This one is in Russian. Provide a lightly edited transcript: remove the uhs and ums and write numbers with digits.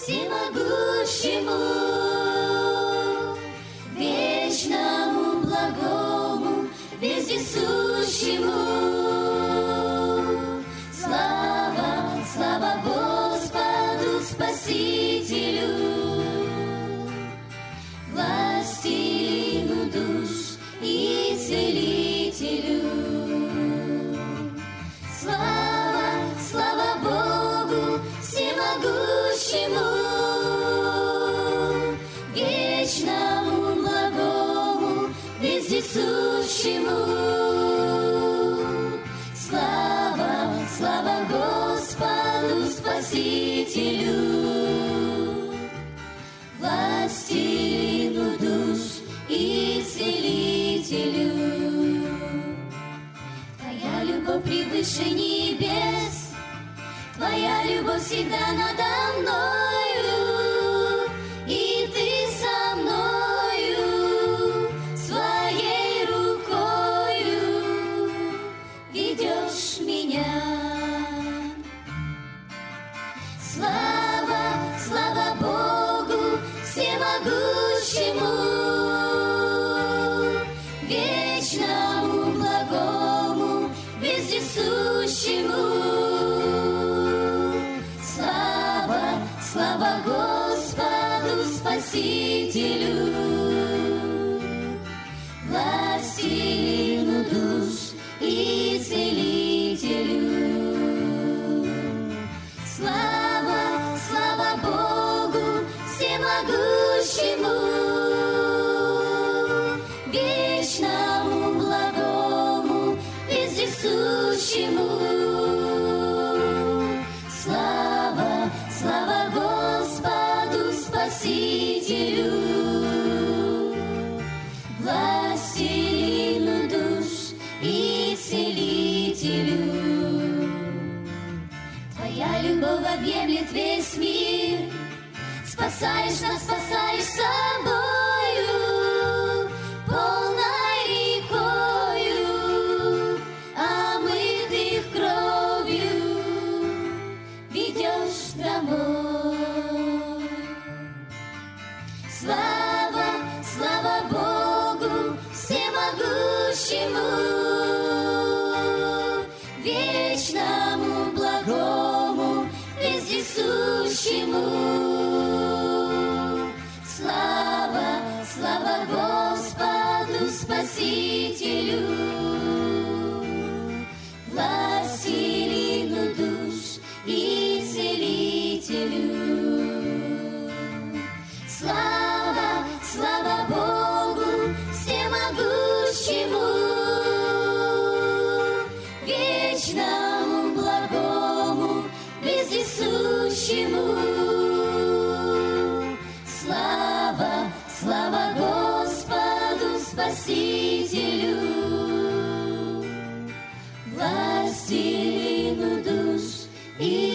всемогущему, вечному, благому, вездесущему. Слава, слава Господу Спасителю, властелину душ и целителю. Слава, слава Богу всемогущему, вечному, благому, вездесущему. Слава, слава Господу Спасителю, властелину душ и целителю. Твоя любовь превыше небес, Твоя любовь всегда надо мною, и Ты со мною, своей рукою ведешь меня. Слава, слава Богу всемогущему, вечному, благому, вездесущему. Слава, слава Господу Спасителю, властелину душ и целителю. Слава, слава Богу всемогущему, вечному, благому, вездесущему. Слава, слава Господу Спасителю, властелину душ и целителю. Твоя любовь объемлет весь мир, спасаешь нас, спасаешь собою, полной рекою, омытых кровью, ведешь домой. Слава, слава Богу всемогущему, вечному, благому, вездесущему. Слава, слава Господу Спасителю, властелину душ и целителю. Слава, слава Богу всемогущему, вечному, благому, вездесущему. Слава, слава Господу Спасителю, властелину душ и